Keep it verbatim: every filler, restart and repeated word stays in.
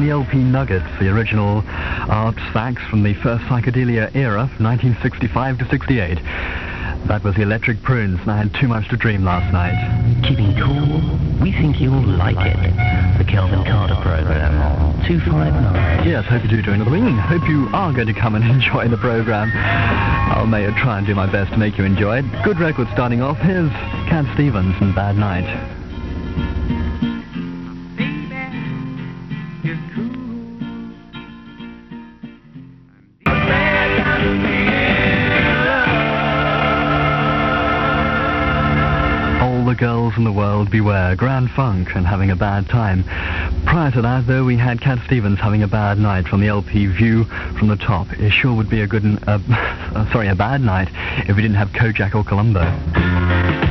the L P Nuggets, the original artifacts from the first psychedelia era, nineteen sixty-five to sixty-eight. That was the Electric Prunes, and I had too much to dream last night. Keeping cool? We think you'll like it. The Kelvin Carter program on two five nine. Yes, hope you do join the ring. Hope you are going to come and enjoy the program. I'll may try and do my best to make you enjoy it. Good record starting off. Here's Cat Stevens and Bad Night. The girls in the world beware, Grand Funk and Having a Bad Time. Prior to that, though, we had Cat Stevens Having a Bad Night from the L P View from the Top. It sure would be a good, uh, sorry, a bad night if we didn't have Kojak or Columbo.